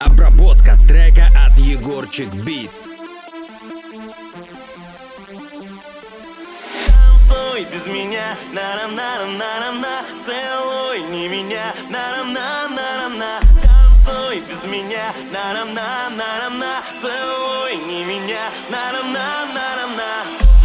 Обработка трека от Егорчик Beats. Танцуй без меня, на-на-на-на-на-на. Целуй не меня, на-на-на-на-на. Танцуй без меня, на-на-на-на-на. Целуй не меня, на-на-на-на-на.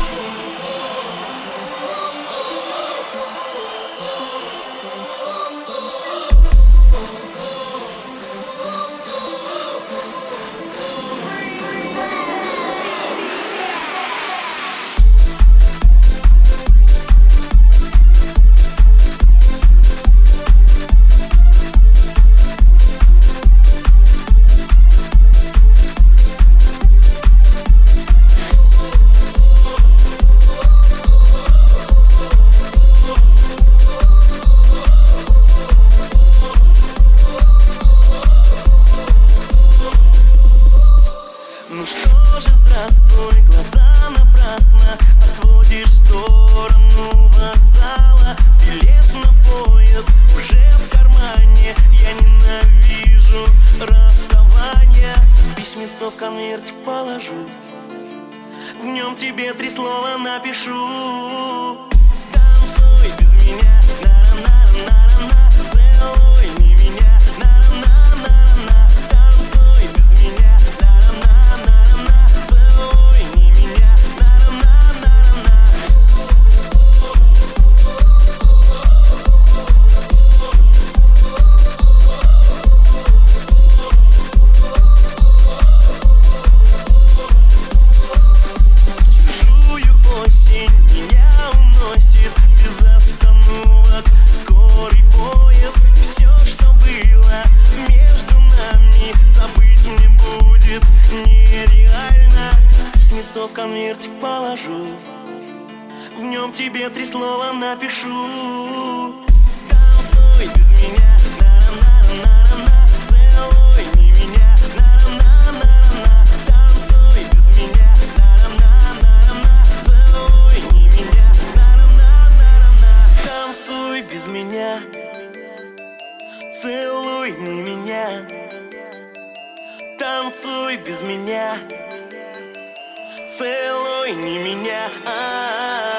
Ну что же, здравствуй, глаза напрасно отводишь в сторону вокзала. Билет на поезд уже в кармане. Я ненавижу расставание. Письмецо в конвертик положу, в нем тебе 3 слова напишу. Танцуй без меня, на-на-на-на-на. Целуй не меня, на-на-на-на-на. Танцуй без меня, на-на-на-на-на. Целуй не меня, на-на-на-на-на. Чужую осень меня уносит без остановок скорый поезд. И все, что было между нами, забыть мне будет нереально. Письмецо в конвертик положу, в нем тебе 3 слова напишу. Танцуй без меня, на-на-на-на-на. Целуй не меня, на-на-на-на-на. Танцуй без меня, на-на-на-на-на. Целуй не меня, на-на-на-на-на. Танцуй без меня, целуй не меня. Танцуй без меня, целуй не меня.